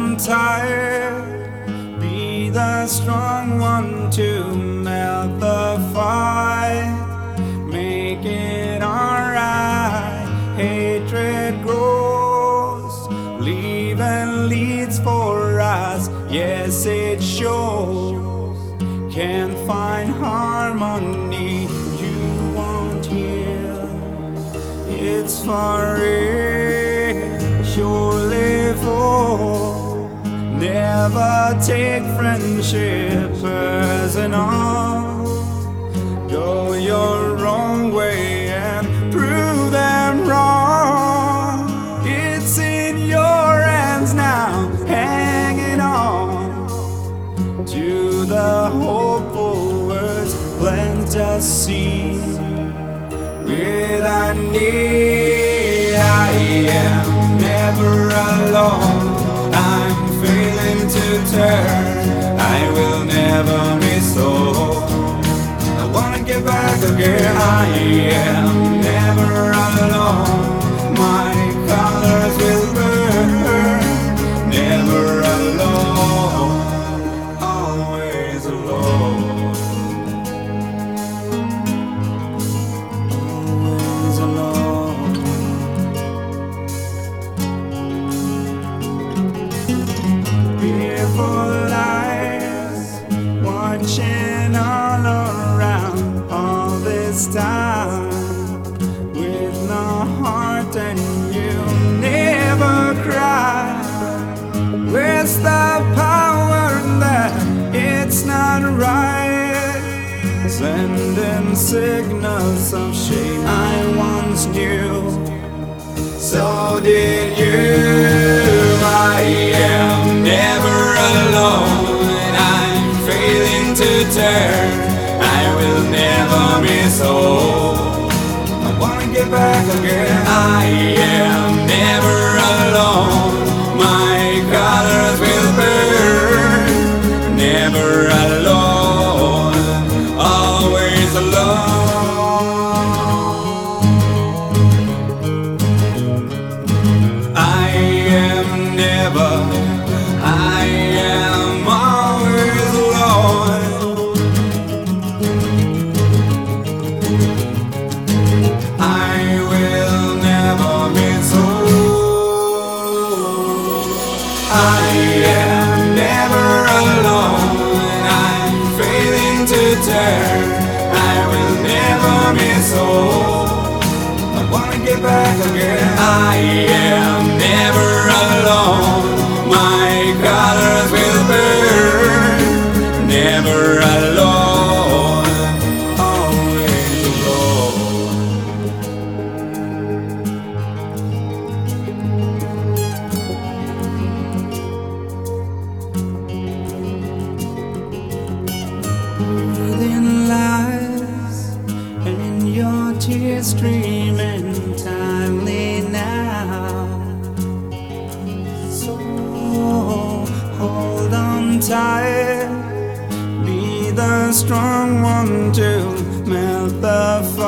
on tight. Be the strong one to melt the fight. Make it alright. Hatred grows, leaving leads for us. Yes, it shows. Can't find harmony. You won't hear. It's for real. Surely fall. Never take friendship personal. Go your own way and prove them wrong. It's in your hands now, hanging on to the hopeful words. Plant a seed with a need. I am never alone. I'm failing to turn. I will never be so. I wanna get back again. I am never alone. My colors will burn. Never alone. Always alone. Always alone. Fearful eyes watching all around all this time, with no heart and you never cry. Where's the power that it's not right? Sending signals of shame I once knew. So did you. I am never alone. I'm failing to turn. I will never be so. I wanna get back again. I am never alone. My colors will burn. Never alone. Always alone. I am always alone. I will never be so. I am never alone. I'm failing to turn. I will never be so. I wanna get back again. I am never alone. My colors will burn. Never alone. Always alone. Within lies and your tears streaming timely now. So hold on tight. Be the strong one to melt the